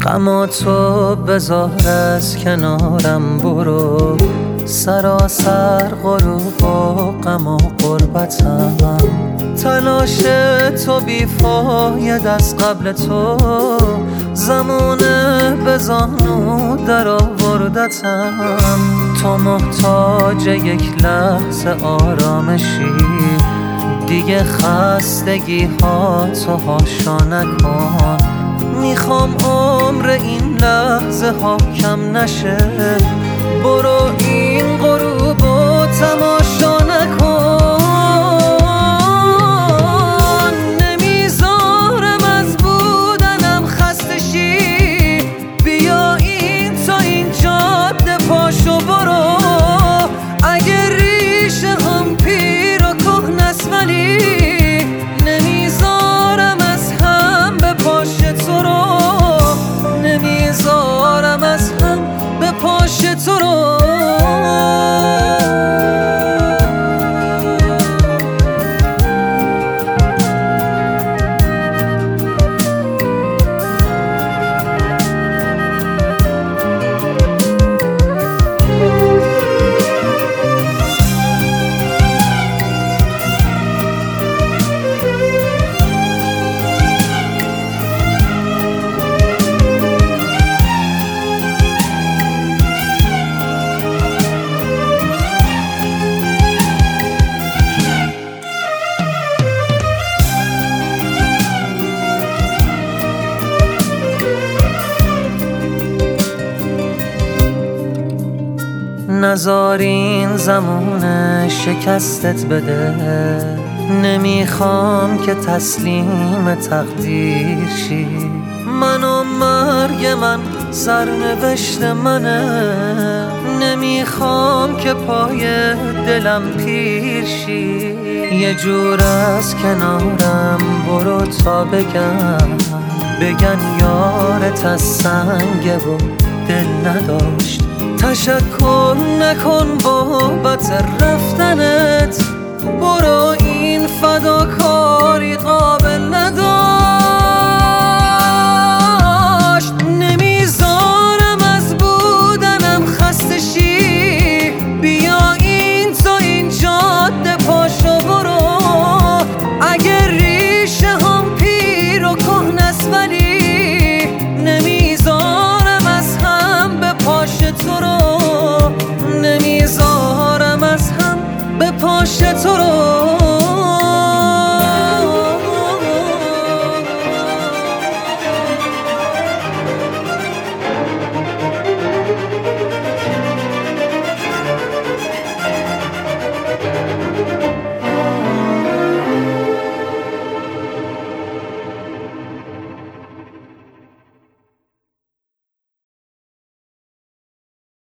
غم تو بذار از کنارم برو، سراسر غروب و غم و غربتم. تلاش تو بیفاید از قبل تو، زمانه به زانو در آوردتم. تو محتاج یک لحظه آرامشی، دیگه خستگی ها تو هاشا نکن. میخوام عمر این لحظه ها کم نشه، برو این غروب و تماشا نکن. نمیذارم از بودنم خسته شی، بیا این تا این جاده پاشو برو. اگه ریشه هم پیر و کهنست ولی نمیذارم از هم به پاش تو رو، نمیذارم از هم به پاش تو رو. نذار این زمونه شکستت بده، نمیخوام که تسلیم تقدیر شی. من و مرگ من سرنوشت منه، نمیخوام که پای دلم پیر شی. یه جور از کنارم برو تا بگن یارت از سنگه و دل نداشت. تشکر نکن بابت رفتنت، برو این فداکاری قابل نداشت. نمیذارم از بودنم خسته شی، بیا این تا این جاده پاشو برو. اگه ریشه هم پیر و کهنست ولی نمیذارم از هم به پاش تو رو، نمیذارم از هم به پاش تو رو.